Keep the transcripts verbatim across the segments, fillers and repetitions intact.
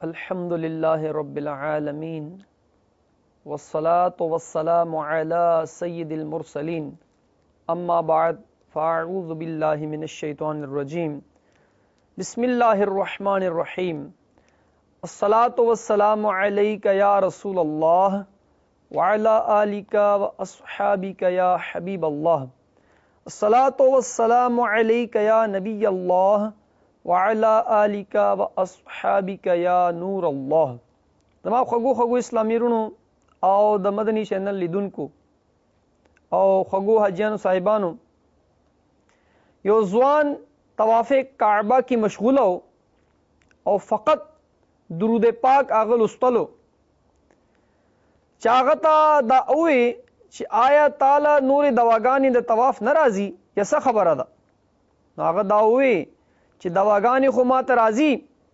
الحمد لله رب العالمين والصلاة والسلام على سيد المرسلين أما بعد فأعوذ بالله من الشيطان الرجيم بسم الله الرحمن الرحيم الصلاة والسلام عليك يا رسول الله وعلى آلك وأصحابك يا حبيب الله الصلاة والسلام عليك يا نبي الله وعلى آلك واصحابك یا نور الله. زما خوږو خوږو اسلامي رونو او د مدني چینل لیدونکو او خوږو حاجیانو صاحبانو، یو ځوان طواف کعبه کې مشغوله او فقط درود پاک هغه لوستلو چې هغه ته دا وایي چې آیا تعالی نور دواګانې د طواف نه راځي یا څه خبره ده؟ نو هغه دا وایي چې دواګانې خو ما ته راځي،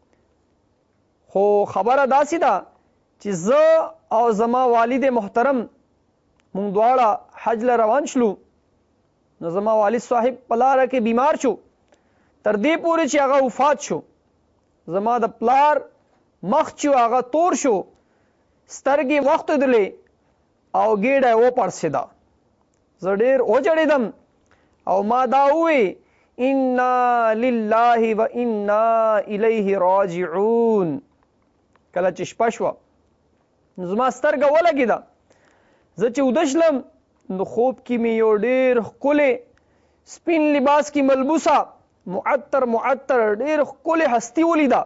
خو خبره داسې ده چې زه او زما والد محترم مونږ دواړه حج له روان شلو. نو زما والد صاحب په لاره کې بیمار شو تر دې پورې چې هغه وفات شو. زما د پلار مخ چې هغه تور شو، سترګې وختېدلې او ګېډه یې وپړسېده. زه ډېر وجړېدم او ما دا ووی انا لله و انا الیه راجعون. کله چې شپه شوه نو زما سترګه ولګېده. زه چې وده شلم نو خوب کې مې یو ډېر ښکلی سپین لباس کې ملبوسه معطر معطر ډېر ښکلی هستي ولیده.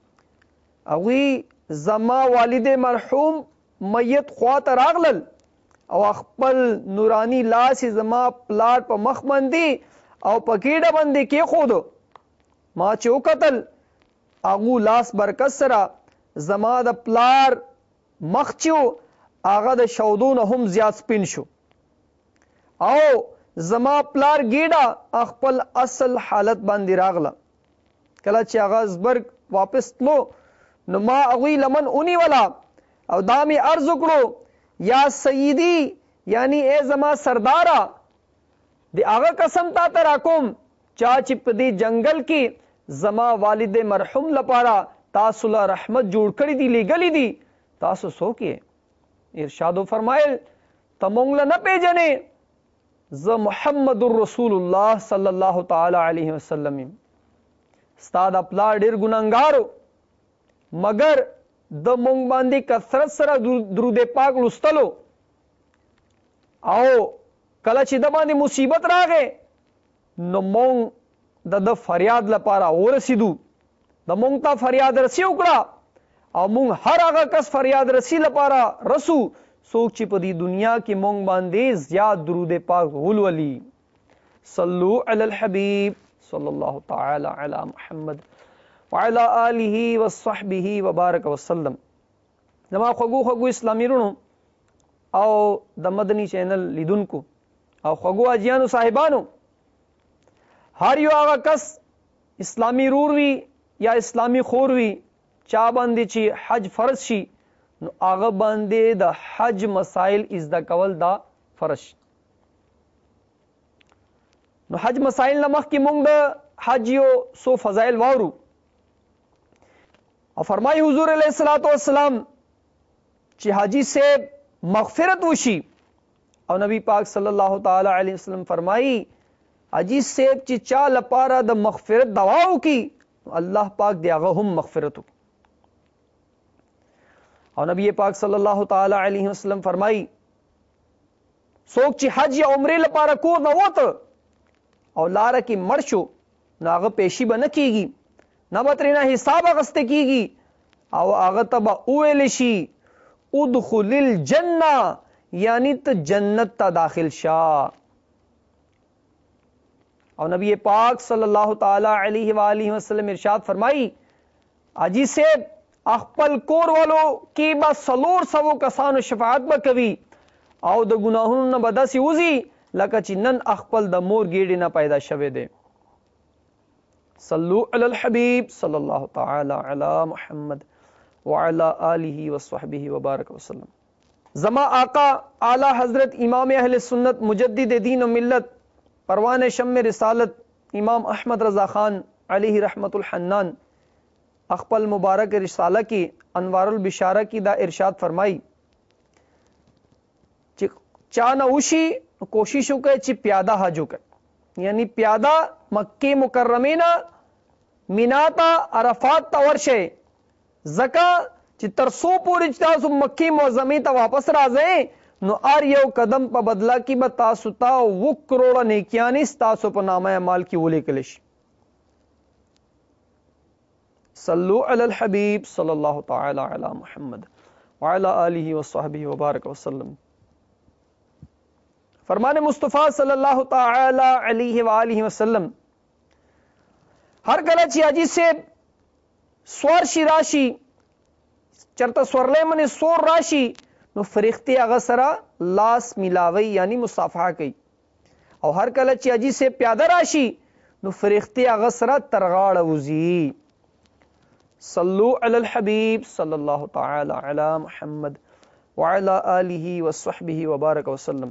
هغوی زما والد مرحوم میت خوا ته راغلل او خپل نورانی لاس یې زما پلار په مخ باندې او په ګېډه باندې کېښودو. ما چې وکتل هغو لاس برکت سره زما د پلار مخ چې و هغه د شودو نه هم زیات سپین شو او زما پلار ګېډه خپل اصل حالت باندې راغله. کله چې هغه زبرګ واپس تلو نو ما هغوی لمن ونیوله او دا مې عرض وکړو یا سیدی، یعنی ای زما سرداره، د هغه قسم تا ته راکوم چا چې په دې جنگل کې زما والد مرحوم لپاره تاسو له رحمت جوړ کړي دي، لیږلي دي، تاسو څوک یې؟ ارشاد فرمایل ته موږ له نه پیژنې، زه محمد رسول الله صلی الله تعالی علیه وسلم یم. ستا د پلار ډېر ګناهګار مګر د موږ باندې کثرت سره درود پاک لوستلو او کله چې د باندې مصیبت راغې نو مونږ د د فریاد لپاره ورسېدو، د مونږ ته فریاد رسی وکړه او مونږ هر هغه کس فریاد رسی لپاره رسو څوک چې په دې دنیا کې مونږ باندې زیات درود پاک ولولي. صلو علی الحبیب صلی الله تعالی علی محمد وعلى آله وصحبه وبارک وسلم. زما خوږو خوږو اسلامي رونو او د مدني چینل لیدونکو او خوږو حاجیانو صاحبانو، هر یو هغه کس اسلامي رور وي یا اسلامي خور وي چا باندې چې حج فرض شي نو هغه باندې د حج مسائل زده کول دا فرض شي. نو حج مسائل نه مخکې موږ د حج یو څو فضایل واورو او فرمایي حضور علیه الصلاۃ والسلام چې حاجي صاحب مغفرت وشي او نبی پاک صلی الله تعالی علیه وسلم فرمایي حاجی صاحب چې چا لپاره د مغفرت دعا وکي الله پاک دی هغه هم مغفرت وکي. او نبی پاک صلی الله تعالی علیه وسلم فرمایي څوک چې حج یا عمره لپاره کور نه وته او لاره کې مړ شو نو هغه پیشي به نه کیږي، نه به ترېنه حساب اخیسته کیږي او هغه ته به وویل شي ادخل الجنه، یعنی ته جنت ته داخل شا. او نبی پاک صلی الله تعالی علیہ وآلہ وسلم ارشاد فرمائی حاجی صاحب خپل کور والو کې به څلور سوو کسانو شفاعت به کوي او د ګناهونو نه به داسې وځي لکه چې نن خپل د مور ګېډې نه پیدا شوی دی. صلو علی الحبیب صلی الله تعالی علی محمد وعلى آله وصحبه وبارک وسلم. زما آقا اعلی حضرت امام اہل سنت مجدد دین و ملت پروان شم رسالت امام احمد رضا خان علیہ رحمت الحنان خپل مبارک رساله کې انوار البشاره کې دا ارشاد فرمای چې چانه وشي کوشش وکړي چې پیاده حج وکړي، یعنی پیاده مکه مکرمه نه مینا ته عرفات ته ورشه، زکه چې ترسو پورې تاسو مکه معظمه ته واپس راځئ نو ار یو قدم په بدلا کې به تاسو ته و کروڑه نیکیانې تاسو په نامه اعمال کې ولیکل شي. صلو علی الحبیب صلی الله تعالی علی محمد وعلى آله وصحبه وبارک وسلم. فرمان مصطفیٰ صلی اللہ تعالی علیہ وآلہ وسلم ہر کله چې حاجی سے سوار شي راشي چرته سورلې منی سور راشي نو فرښتې هغه سره لاس ملاوي یعنی مصافحه کوي، او هر کله چې حاجی سے پیاده راشي نو فرښتې هغه سره ترغاړه وزي. صلو علی الحبیب صلی الله تعالی علی محمد وعلى آله وصحبه وبارک وسلم.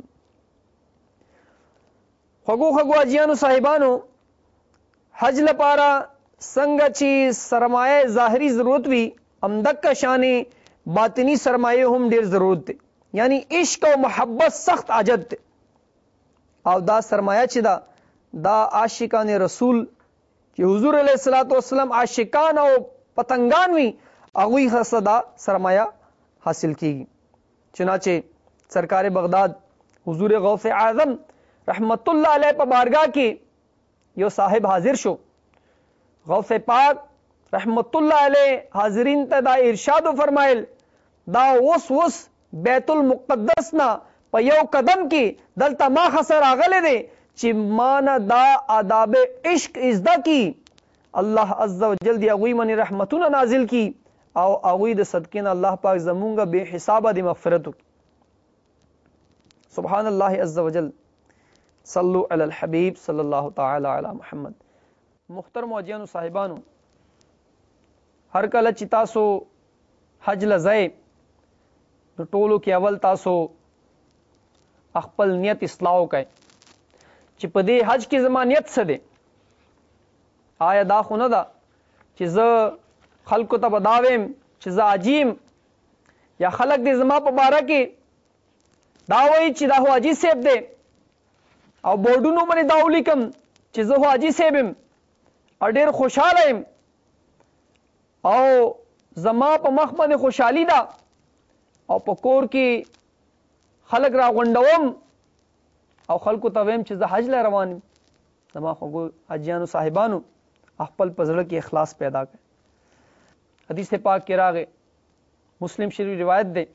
خغو خغو اجیانو صاحبانو حج لپاره څنګه چې سرمایه ظاهری ضرورت وي امدک شانې باطنی سرمایه هم ډیر ضرورت دی، یعنی عشق او محبت سخت عجب دی، او دا سرمایه چې دا دا عاشقان رسول چې حضور علیه الصلاۃ والسلام عاشقان او پتنګان وي هغوی خاصه سرمایه حاصل کیږي. چنانچه سرکار بغداد حضور غوث اعظم رحمت الله علیه په بارگاہ کې یو صاحب حاضر شو، غوث پاک رحمت الله علیه حاضرین ته دا ارشاد فرمایل دا اوس اوس بیت المقدس نا په یو قدم کې دلته ما خسر اغله دي چې مان دا آداب عشق ازدا کی الله عز وجل دی هغوی منی رحمتونه نازل کی او هغوی د صدقین الله پاک زمونږه به حسابه دی مغفرت کی. سبحان الله عز وجل. صلو علی الحبیب صلی الله تعالی علی محمد. محترم اجیانو صاحبانو هر کله چې تاسو حج لځئ نو ټولو کې اول تاسو خپل نیت اصلاح وکړئ چې په دې حج کې زما نیت څه دی. آیا دا خو نه ده چې زه خلکو ته بداویم چې زه عجیم، یا خلک دې زما په باره کې دا وایي چې دا هو حاجي صاحب دی او بورډونو باندې دا ولیکم چې زه هو حاجي صاحب یم او ډېر خوشحاله یم او زما په مخ باندې خوشحالي ده او په کور کې خلک را غونډوم او خلکو ته ویم چې زه حج له روان یم. زما خوږو حاجیانو صاحبانو خپل په زړه کې اخلاص پیدا کړئ. حدیث پاک کې راغی، مسلم شریف روایت ده،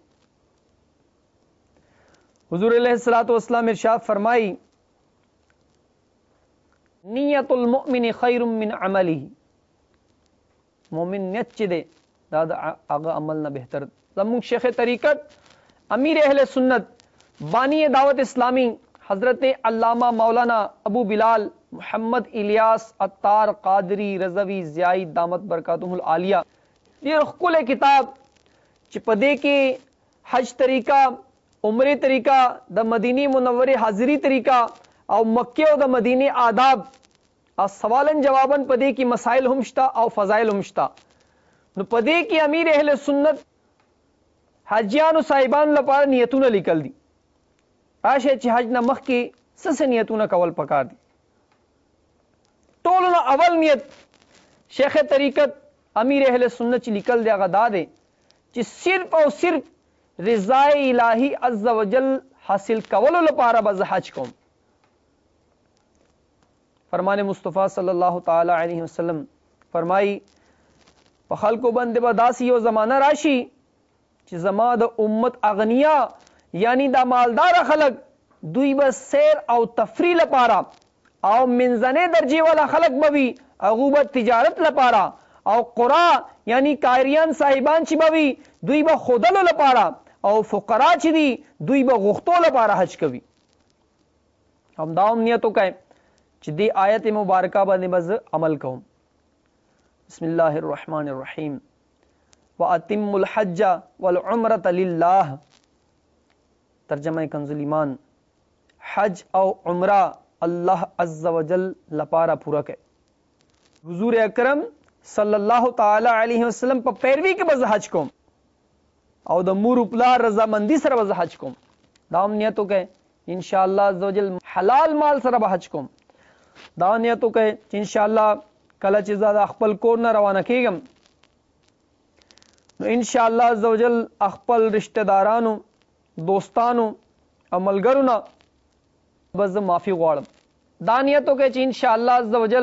حضور علیہ الصلوۃ والسلام ارشاد فرمائی نیت المؤمن خیر من عمله. مومن نیت چې ده دا د هغه عمل نه بهتر. زموږ شیخ طریقت امیر اہل سنت بانی دعوت اسلامی حضرت علامہ مولانا ابو بلال محمد الیاس عطار قادری رضوی زیائی دامت برکاتهم العالیہ یہ خپل کتاب چې په دې کې حج طریقہ، عمره طریقہ، د مدینی منوره حاضری طریقہ او مکه او د مدینه آداب او سوالن جوابن په دې کې مسائل هم شته او فضائل هم شته. نو په دې کې امیر اهل سنت حاجیانو صاحبان لپاره نیتونه لیکل دي. راشه چې حج نه مخکې څه څه نیتونه کول پکار دي. ټولو نه اول نیت شیخ طریقت امیر اهل سنت چې لیکل دی هغه دا دی چې صرف او صرف رضای الہی عز وجل حاصل کولو لپاره به زه حج کوم. فرمان مصطفیٰ صلی الله تعالی علیه وسلم فرمای په خلکو باندې به داسې یو زمانہ راشي چې زما د امت اغنیا یعنی دا مالدار خلق دوی به سیر او تفریح لپاره او منځنۍ درجه والا خلق بوي هغه به تجارت لپاره او قرا یعنی قایریان صاحبان چې بوي دوی به خودلو لپاره او فقرا چې دي دوی به غختو لپاره حج کوي. هم دا نیت وکړئ چې دې آیت مبارکه باندې بز عمل کوم. بسم الله الرحمن الرحیم واتم الحج والعمرة لله. ترجمه کنز الایمان، حج او عمره الله عز وجل لپاره پورا کړئ. حضور اکرم صلی الله تعالی علیه وسلم په پیروي کې به حج کوم او د مور پلار رضامندي سره به حج کوم. دا هم نیت وکړئ ان شاء الله عزوجل حلال مال سره به حج کوم. دا نیت وکړئ چې ان شاء الله کله چې زه خپل کور نه روانه کیږم نو ان شاء الله عزوجل خپل رشتہ دارانو دوستانو عملګرو نه بس معافي غواړم. دا نیت وکړئ چې ان شاء الله عزوجل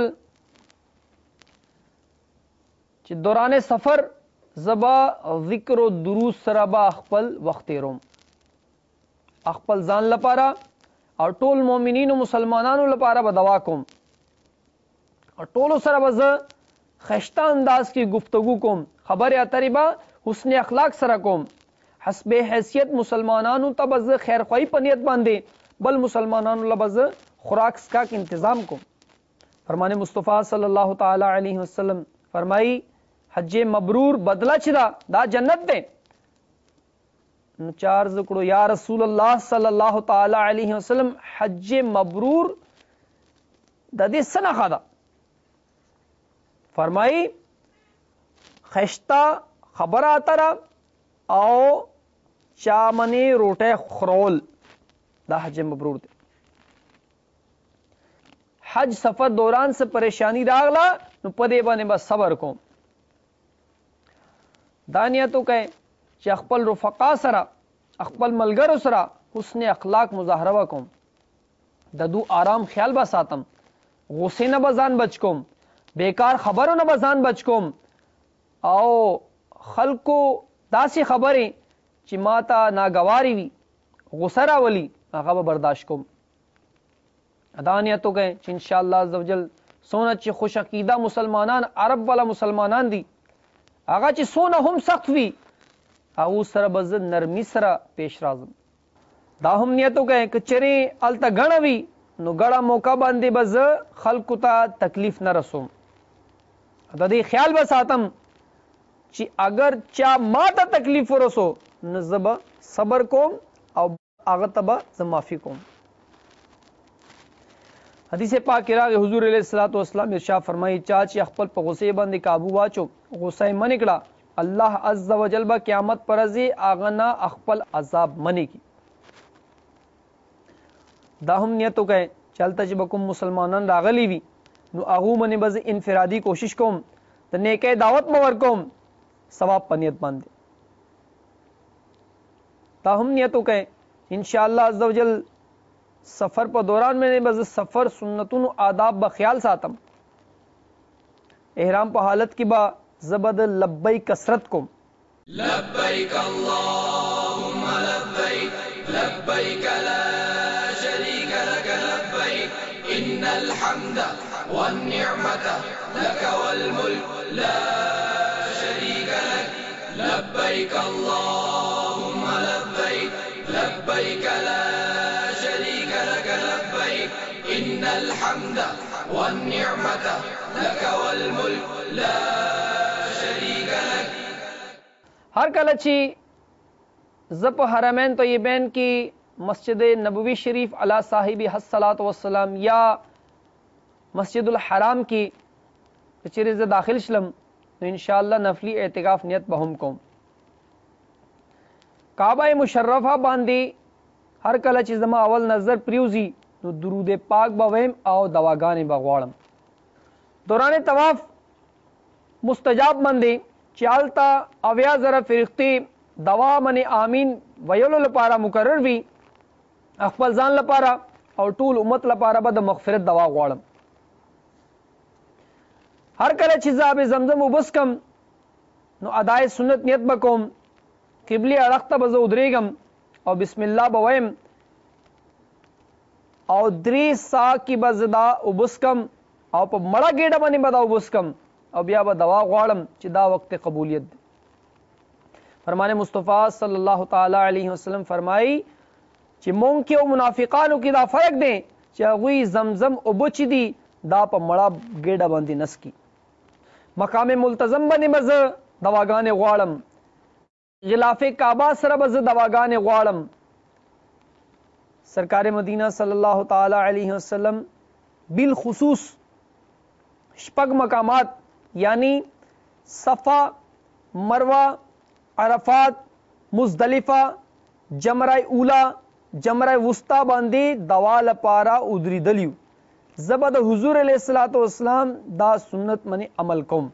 چې دوران سفر زبا ذکر او دروس سره با خپل وخت تیروم، خپل ځان لپاره او ټول مؤمنین او مسلمانانو لپاره به دعا کوم او ټول سره به زه خشته انداز کې گفتگو کوم، خبرې اترې به حسن اخلاق سره کوم، حسب حیثیت مسلمانانو ته به زه خیرخواهی په نیت باندې بل مسلمانانو له به زه خوراک سکاک انتظام کوم. فرمان مصطفی صلی الله تعالی علیه وسلم فرمایي حج مبرور بدله چې دا دا جنت دی. نو چار ذکرو یا رسول الله صلی الله تعالی علیه وسلم حج مبرور د دې څه نښه ده؟ فرمایي خشتا خبره اتره او چامنې روټه خرول دا حج مبرور دی. حج سفر دوران سے پریشانی راغله نو په دې باندې بس صبر کوم. دا نیت وکړئ چې خپل رفقا سره خپل ملګرو سره حسن اخلاق مظاهره وکوم، د دو آرام خیال به ساتم، غصې نه به ځان بچ کوم، بیکار خبرو نه به ځان بچ کوم او خلکو داسې خبرې چې ما ته ناګوارې وي غصه راولي هغه به برداشت کوم. دا نیت وکړئ چې انشاءالله عزوجل څونه چې خوش عقیده مسلمانان عرب والا مسلمانان دي هغه چې څونه هم سخت وي هغه سره به زه نرمي سره پیش راځم. دا هم نیت وکړئ که چېرې هلته ګڼه وي نو ګڼه موقع باندې به زه خلکو ته تکلیف نه رسوم. د دې خیال به ساتم چې اگر چا ما ته تکلیف ورسو نو زه به صبر کوم او هغه ته به زه معافي کوم. حدیث پاک کې راغی حضور علیه الصلوۃ والسلام ارشاد فرمایي چا چې خپل په غصې باندې قابو واچو غصه یې منې کړه الله عز وجل به قیامت پر ورځ هغه نه خپل عذاب منې کړي. دا هم نیت وکړئ چې هلته چې به کوم مسلمانان راغلي وي نو هغو باندې به زه انفرادي کوشش کوم د نیکۍ دعوت مو ورکوم ثواب په نیت باندې. دا هم نیت وکړئ انشاءالله عز وجل سفر په دوران میں بز سفر سنتونو آداب با خیال ساتم. احرام په حالت کی با زبد لبیک کثرت کوم لبیک اللهم لبیک لبیک لا شریک لك لبیک ان الحمد والنعمة لك والملك لا شریک لك لبیک اللهم لبیک لبیک لا ان الحمد والنعمة لك والملك لا شريك لك. ہر کله چې زپ حرمین طیبین کی مسجد نبوی شریف علی صاحب الصلاۃ والسلام یا مسجد الحرام کی چیرې زه داخل شلم نو ان شاء الله نفلی اعتکاف نیت به هم کوم. کعبه مشرفه باندې هر کله چې زما اول نظر پریوزی نو درود پاک به ویم او دواګانې به غواړم. دوران طواف مستجاب باندې چې هلته اویا زره فرښتې دوا منې آمین ویلو لپاره مقرر وي خپل ځان لپاره او ټول امت لپاره به د مغفرت دوا غواړم. هر کله چې زه آب زمزم وبسکم نو ادای سنت نیت به کوم، قبلې اړخ ته به زه ودرېږم او بسم الله به ویم او درې سا کی بزدا وبسکم او په مړه ګډه باندې بدا وبسکم او بیا به دوا غواړم چې دا وخت قبولیت دی. فرمان مصطفی صلی الله تعالی علیه وسلم فرمایي چې مونږ کې او منافقانو کې دا فرق دی چې هغوی زمزم اوبه چې دي دا په مړه ګډه باندې نسکي. مقام ملتزم باندې به زه دواګانې غواړم، غلاف کعبه سره به زه دواګانې غواړم. سرکار مدینہ صلی اللہ تعالی علیہ وسلم بالخصوص شپږ مقامات یعنی صفا، مروه، عرفات، مزدلفه، جمره اولا، جمره وسطا باندې دوا لپاره ودریدلیو. زبا د حضور علیه الصلاۃ والسلام دا سنت منی عمل کوم.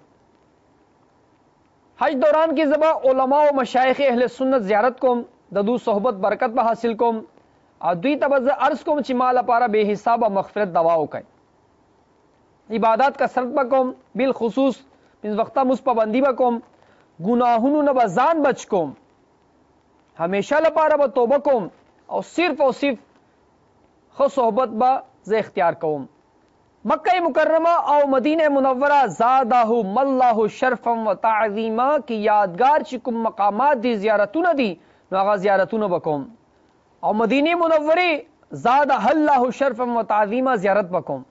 حج دوران کې زبا علماء او مشایخ اهل سنت زیارت کوم، د دو صحبت برکت به حاصل کوم، او دوی ته به عرض کوم چې مال لپاره به حساب مغفرت دوا وکړي. عبادت کثرت بکوم، بالخصوص پنځه وخته مس پابندي بکوم، ګناهونو نه به ځان بچ کوم، همیشه لپاره به توبه کوم، او صرف او صرف خو صحبت به زه اختیار کوم. مکه مکرمه او مدینه منوره زادهم الله شرفا و تعظیما کی یادگار چې کوم مقامات دي زیارتونه دي نو هغه زیارتونه بکوم، او مدینه منوره زادها الله شرفا و تعظیما زیارت بکوم.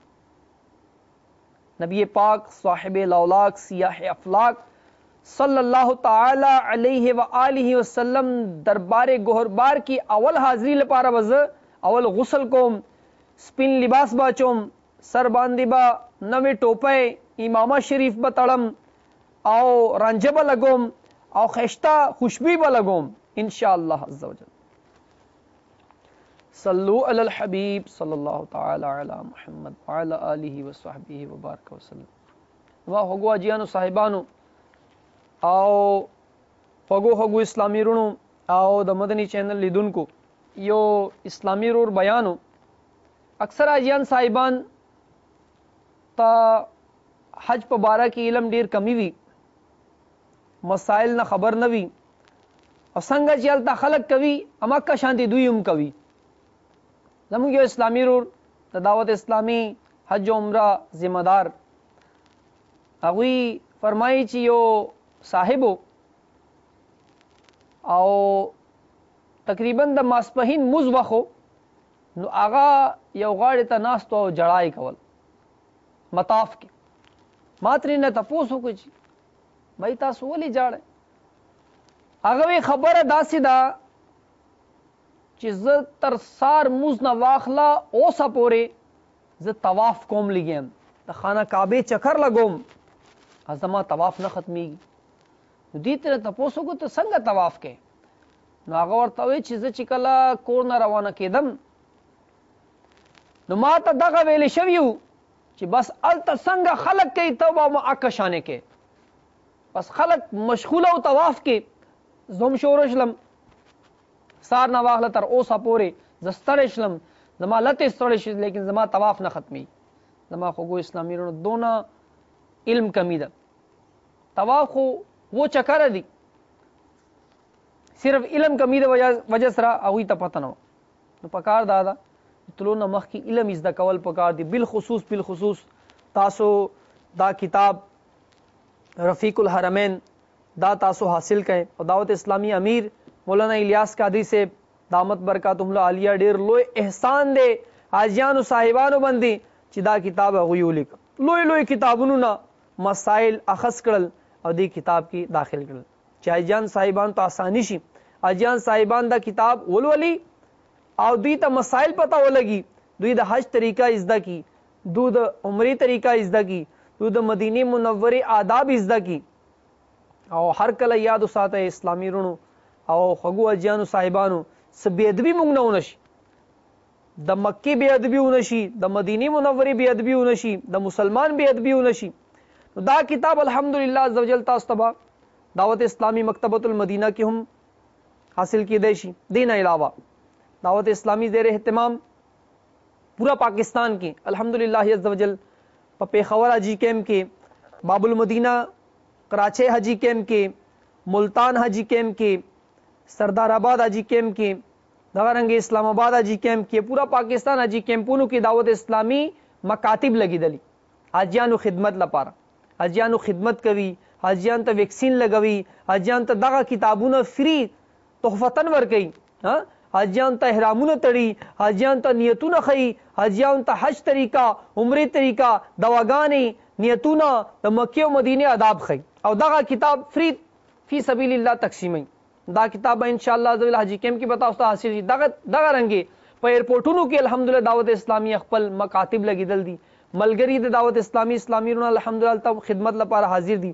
نبی پاک صاحب الاولاق سیاح افلاق صلی اللہ تعالی علیہ وآلہ وسلم دربار گہربار کی اول حاضری لپاره وز اول غسل کوم، سپین لباس باچوم، سر باندې با نوې ټوپۍ امامه شریف به تړم، او رانجه به لګوم، او خشته خوشبوئی به لګوم ان شاء الله عز وجل. صلو علی الحبیب صلی الله تعالی علی محمد وعلى آله وصحبه وبارک وسلم. وا هغو اجیانو صاحبانو او هغو هغو اسلامی رونو او د مدنی چینل لیدونکو یو اسلامی رور بیانو. اکثر اجیان صاحبان تا حج په باره کې علم ډیر کمی وي، مسائل نه خبر نه وي، او څنګه چې هلته خلک کوي هماکه شانتي دوی هم کوي. زموږ یو اسلامي رور د دعوت اسلامي حج و عمره ذمہ دار هغوی فرمایي چې یو صاحبو او تقریبا د ماسپهین موز وخو نو هغه یو غاړې ته ناست او جړای کول مطاف کې. ما ترې نه تپوس وکړو چې بھائی تاسو ولې جاړئ؟ هغه خبره داسې ده چې زه تر سار موز نه واخله اوسه پورې زه طواف کوم لګیم، د خانه کعبې چکر لګوم، زما طواف نه ختمیږي. نو دې ته تپوس وکړو ته څنګه طواف کې؟ نو هغه ورته وایي چې زه چې کله کور نه روانه کېدم نو ما ته دغه ویلې شوي وو چې بس هلته څنګه خلک کوي ته به معکه شانې کې، بس خلک مشغوله او طواف کې، زه هم شوره شلم سار نه واخله تر اوسه پورې زه ستړی شلم، زما لتې ستړی شي لیکن زما طواف نه ختمي. زما خوږو اسلامي رونو دونه علم کمی ده، طواف خو وہ چکر دی، صرف علم کمی ده وجه سره هغوی ته پته نه وه. نو پکار دا ده تلو نه مخکې علم زده کول پکار دي. بالخصوص بالخصوص تاسو دا کتاب رفیق الحرمین دا تاسو حاصل کئ، او دعوت اسلامی امیر مولانا الیاس قادری سے دامت برکاتهم العالیہ ډیر لوی احسان دی حاجیانو صاحبانو باندې چې دا کتاب هغوی ولیک. لوی لوی کتابونو نه مسائل اخذ کړل او دې کتاب کې داخل کړل چې حاجیان صاحبان ته آسانی شي. حاجیان صاحبان دا کتاب ولولي او دوی ته مسائل پته ولګي، دوی د حج طریقہ ازده کی، دوی د عمرې طریقہ ازده کی، دوی د مدینه منورې آداب ازده کی. او هر کله یاد وساته اسلامي رونو او خغو اجیانو صاحبانو څه بې ادبي موږ نه ونشي، د مکې بې ادبي ونشي، د مدینه منورې بې ادبي ونشي، د مسلمان بې ادبي ونشي. نو دا کتاب الحمدلله عزوجل تاسو ته دعوت اسلامی مکتبۃ المدینہ کې هم حاصل کیدای شي. دین علاوه دعوت اسلامی زیر اہتمام پورا پاکستان کې الحمدللہ عزوجل په پیښور حاجی کیمپ کې، باب المدینہ کراچی حاجی کیمپ کې، ملتان حاجی کیمپ کې، سردار آباد حاجی کیمپ کې، دغه رنګ اسلام آباد حاجی کیمپ کې، پورا پاکستان حاجی کیمپونو کې دعوت اسلامی مکاتب لګیدلی حاجیانو خدمت لپاره. حاجیانو خدمت کوي، حاجیان ته ویکسین لګوي، حاجیان ته دغه کتابونه فری تحفتن ورکوي، ها حاجیان ته احرامونه تړي، حاجیان ته نیتونه ښیي، حاجیان ته حج طریقہ، عمرې طریقہ، دواګانې، نیتونه د مکې او مدینې آداب ښیي، او دغه کتاب فری فی سبیل الله تقسیموي. دا کتاب ان شاء الله ذل حاجی کیمپ کې به تاسو ته حاصل شي. دغه دغه رنګې په ایرپورټونو کې الحمدلله دعوت اسلامی خپل مکاتب لګیدل دي، ملګری د دعوت اسلامی اسلامی رونه الحمدلله خدمت لپاره حاضر دي.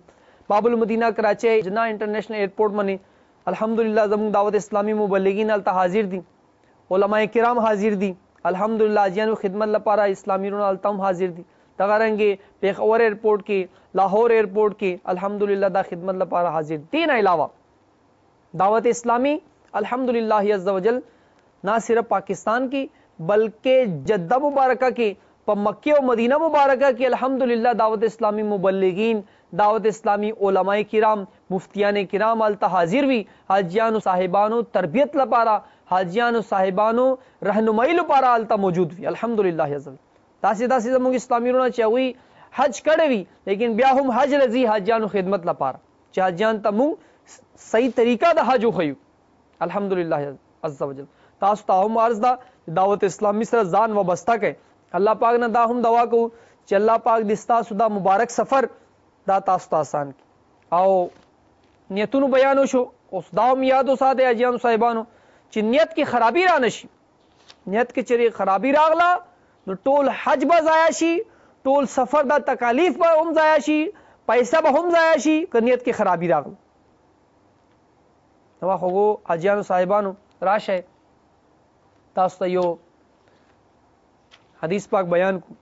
باب المدینہ کراچی جنا انټرنیشنل ایرپورټ باندې الحمدلله زموږ دعوت اسلامی مبلغین الته حاضر دي، علماء کرام حاضر دي، الحمدلله اجیانو خدمت لپاره اسلامی رونو التم حاضر دي. دغه رنګ پیښور ایرپورټ کې، لاهور ایرپورټ کې الحمدلله دا خدمت لپاره حاضر دي. نه علاوه دعوت اسلامی الحمدلله عز وجل نہ صرف پاکستان کی بلکہ جدہ مبارکہ کی په مکه او مدینه مبارکه کې الحمدلله دعوت اسلامی مبلغین، دعوت اسلامی علماء کرام، مفتیان کرام الته حاضر وي، حاجیانو صاحبانو تربیت لپاره، حاجیانو صاحبانو رهنمایي لپاره الته موجود وي الحمدلله عز وجل. داسې داسې زموږ اسلامي رونه چې هغوی حج کړی وي لیکن بیا هم حج رځي حاجیانو خدمت لپاره چې حاجیان ته موږ صحیح طریقه د حج وښیو الحمدلله عز وجل. تاسو ته هم عرض ده دعوت اسلامی سره ځان وابسته کړئ. الله پاک نه دا هم دعا کوو چې الله پاک دې ستاسو دا مبارک سفر دا تاسو ته آسان کړي. او نیتونو بیانو شو، اوس دا هم یاد وساتئ حاجیانو صاحبانو چې نیت کې خرابي را نشي. نیت کې چېرې خرابي راغله نو ټول حج به ضایع شي، ټول سفر دا تکالیف به هم ضایع شي، پیسه به هم ضایع شي که نیت کې خرابي راغله. نو خوږو حاجیانو صاحبانو راشئ تاسو ته یو حدیث پاک بیان کو.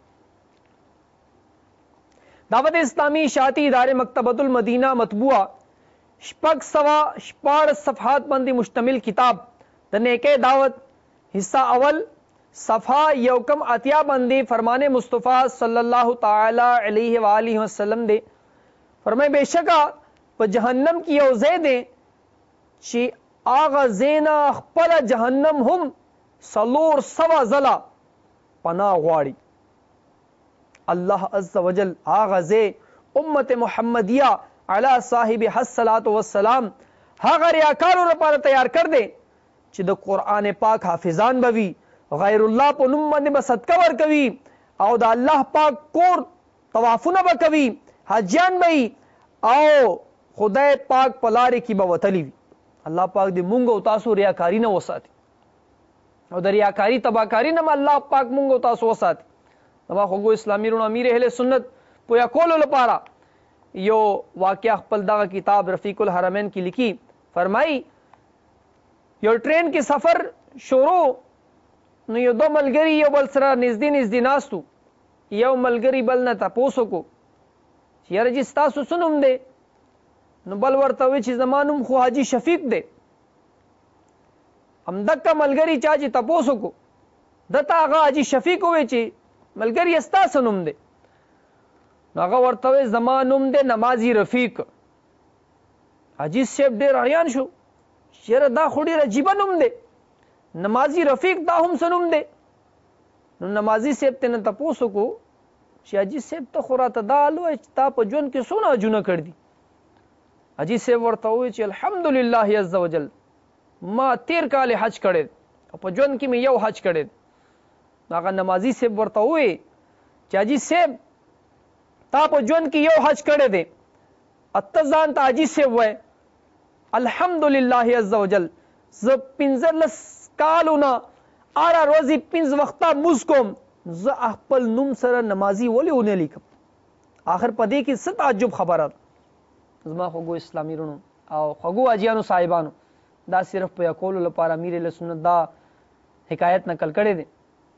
دعوت اسلامی اشاعتی ادارے مکتبۃ المدینہ مطبوعہ شپږ سوه شپاړس صفحات باندې مشتمل کتاب د نیکه دعوت حصہ اول صفحه یو کم اتیا باندې فرمان مصطفی صلی الله تعالی علیہ وآلہ وسلم دے فرمائے بے شکا په جہنم کی یو ځای دی چې آغا زینا خپل جہنم هم سلور سوا زلا پناه غواړي. الله عز وجل آغا ځای امت محمدیہ علی صاحب الصلاۃ والسلام هغه ریاکارو لپاره تیار کړ دی چې د قرآن پاک حافظان بوي، غیر الله په نوم باندې به صدقه ورکوي او د الله پاک کور طوافونه به کوي، حاجیان به او خدای پاک په لارې کې به وتلی وي. الله پاک دې مونږ او تاسو ریاکاری نه وساتي او د ریاکاری تباکاری نه الله پاک مونږ او تاسو وساتي. نو خوږو اسلامي رونو امیر اهل سنت پویا کولو لپاره یو واقعہ خپل دغه کتاب رفیق الحرمین کې لیکي. فرمایي یو ټرین کې سفر شروع نو یو دو ملګری یو بل سره نږدې نږدې ناستو. یو ملګری بل نه تپوسو کو چې یاره جی ستاسو څه نوم دی؟ نو بل ورته وی چې زما نوم خو حاجي شفیق دی. همدغه ملګری چا چې تپوسو کو دته هغه حاجي شفیق وی چې ملګری ستاسو نوم دی؟ نو هغه ورته وی زما نوم دی نمازي رفیق. حاجي صاحب ډېر حیران شو چې یاره دا خو ډېر عجیبه نوم دی، نمازي رفیق دا هم څه نوم دی؟ نو نمازي صاحب ته نه تپوسو کو چې حاجي صاحب ته خو راته دا الوی چې تا په ژوند کې څونه حجونه کړي دي؟ حاجي صاحب ورته وویل چې الحمدلله عز وجل ما تیر کال حج کړی او په ژوند کې مې یو حج کړی. هغه نمازي صاحب ورته وویل چې حاجي صاحب تا په ژوند کې یو حج کړی دی، اته ځان ته حاجي صاحب وایي. الحمدلله عز وجل زه پنځلس کالونه هره ورځې پنځه وخته لمونځ کوم، زه خپل نوم سره نمازي ولې ونه لیکم؟ آخر په دې کې څه تعجب خبره ده؟ زما خوږو اسلامي رونو او خوږو حاجیانو صاحبانو دا صرف په یقولو لپاره امیر اهل سنت دا حکایت نقل کړی دی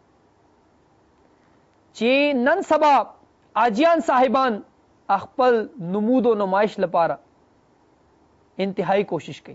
چې نن سبا حاجیان صاحبان خپل نمود و نمائش لپاره انتهایی کوشش کوي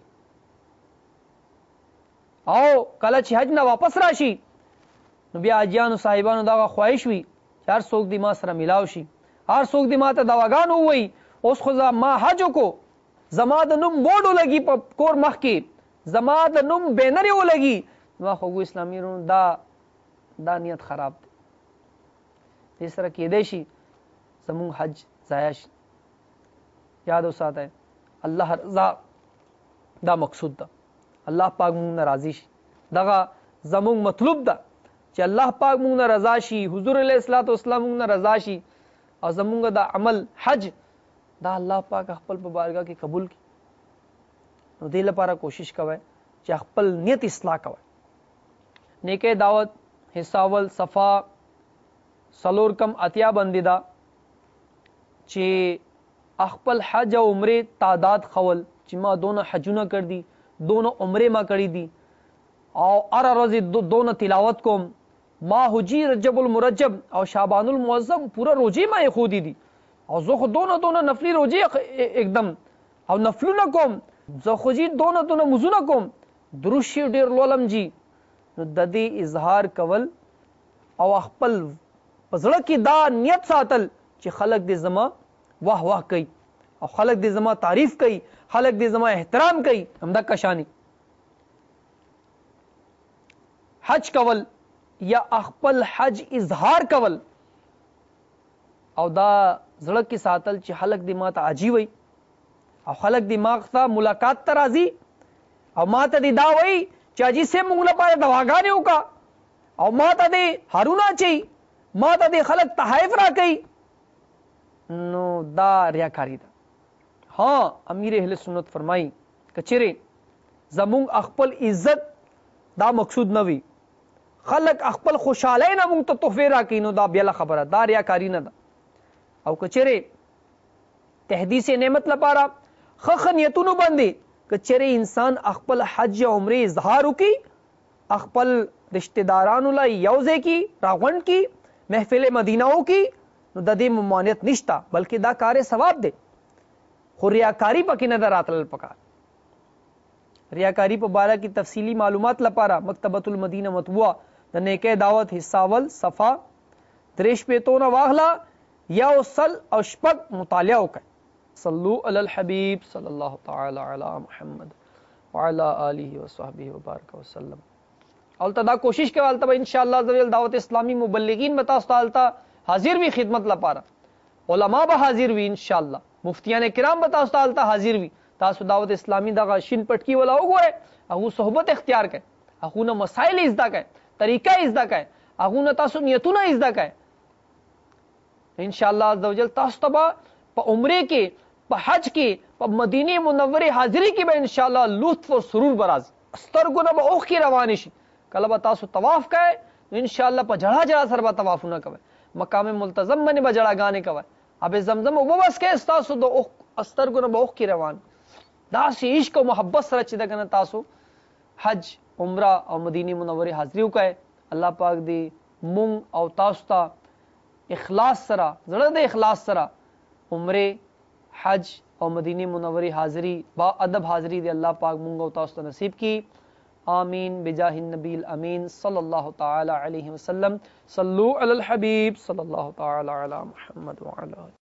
او کله چې حج نه واپس راشي نو بیا حاجیانو صاحبانو دا خواهش وي چې هر څوک دې ما سره ملاو شي، هر څوک دې ما ته دواګان ووایي. اوس خو ما حج وکړو، زما د نوم بورډ ولګي په کور مخ کې، زما د نوم بینر یې ولګي. نو خوږو اسلامي رونو دا دا نیت خراب دی. دې سره کېدی شي زمونږ حج ضایع شي. یاد وساتئ الله رضا دا مقصود ده، الله پاک مونږ نه راضي شي. دغه زمونږ مطلوب ده چې الله پاک مونږ نه رضا شي، حضور علیه الصلاۃ والسلام مونږ نه رضا شي او زمونږ د عمل حج دا الله پاک خپل په بارگاہ کې قبول کړي. نو دې لپاره کوشش کوئ چې خپل نیت اصلاح کوئ. نیکه دعوت حصہ اول صفحه سلور کم اتیا باندې دا چې خپل حج او عمره تعداد خول چې ما دونه حجونه کړ دي دونه عمره ما کړی دي او ار ورځ دونه تلاوت کوم ما حجی رجب المرجب او شعبان المعظم پورا روزي ما خودي دي او زه خو دونه دونه نفلی روزي एकदम او نفلونه کوم زه خو جی دونه دونه مزونه کوم دروشي ډیر لولم جی نو د دې اظهار کول او خپل پزړه کې دا نیت ساتل چې خلق دې زما واه واه کوي او خلق دې زما تعریف کوي خلق دې زما احترام کوي همدا کشانی حج کول یا خپل حج اظهار کول او دا زړه کې ساتل چې خلق دې ما ته عجیب وي او خلق دې ما ته ملاقات ته راځي او ما ته دې دا وایي چې اجي سه موږ لپاره دواګانې وکا او ما ته دې هارونه چي ما ته دې خلق تحائف را کوي نو دا ریاکاری ده ها امیر اهل سنت فرمایي کچره زمون خپل عزت دا مقصود نه وي خلق خپل خوشاله نه مونږ ته تحفه را کوي نو دا بیا خبره دا ریاکاری نه ده او کچره تحدیث نعمت لپاره خخ نیتونو باندې کچره انسان خپل حج او عمره اظهار وکي خپل رشتہ دارانو لا یوځه کی راغون کی محفل مدینهو کی نو د دې ممانعت نشتا بلکې دا کار ثواب دی خو ریاکاری پکې نه دراتل پکار ریاکاری په باره کې تفصیلی معلومات لپاره مکتبۃ المدینہ مطبوعه د نیکه دعوت حصاول صفا دریش پیتونه واغلا یا وصل او شپک مطالعه وکړه صلو علی الحبیب صلی الله تعالی علی محمد وعلى آله وصحبه وبارك وسلم اولتا دا کوشش کوي البته ان شاء الله عزوجل دعوت اسلامی مبلغین متا استالتا حاضر وی خدمت لپاره علما به حاضر وی ان شاء الله مفتیان کرام متا استالتا حاضر وی تاسو دعوت اسلامی دغه شین پټکی ولا وګوره هغه صحبت اختیار کړي هغه نه مسائل ازدا کړي طریقہ ازدا کړي هغه نه تاسو نیتونه ازدا کړي ان شاء الله عزوجل تاسو ته په عمره کې په حج کې په مدینه منوره حاضری کې به ان شاء الله لطف او سرور براز سترګونه به اوخ کې روان شي کله به تاسو طواف کوئ ان شاء الله په جړه جړه سره به طوافونه کوئ مقام ملتزم باندې به جړاګانې کوئ اب زمزم او بس کې تاسو د اوخ سترګونه به اوخ کې روان دا سي عشق او محبت سره چې دغه تاسو حج عمره او مدینه منوره حاضری وکړئ الله پاک دې مونږ او تاسو ته اخلاص سره زړه د اخلاص سره عمره حج اور مدینہ منوری حاضری با ادب حاضری دے اللہ پاک مونگو تاسو نصیب کی آمین بجاہ النبی الامین صلی اللہ تعالی علیہ وسلم صلو علی الحبیب صلی اللہ تعالی علی محمد وعلی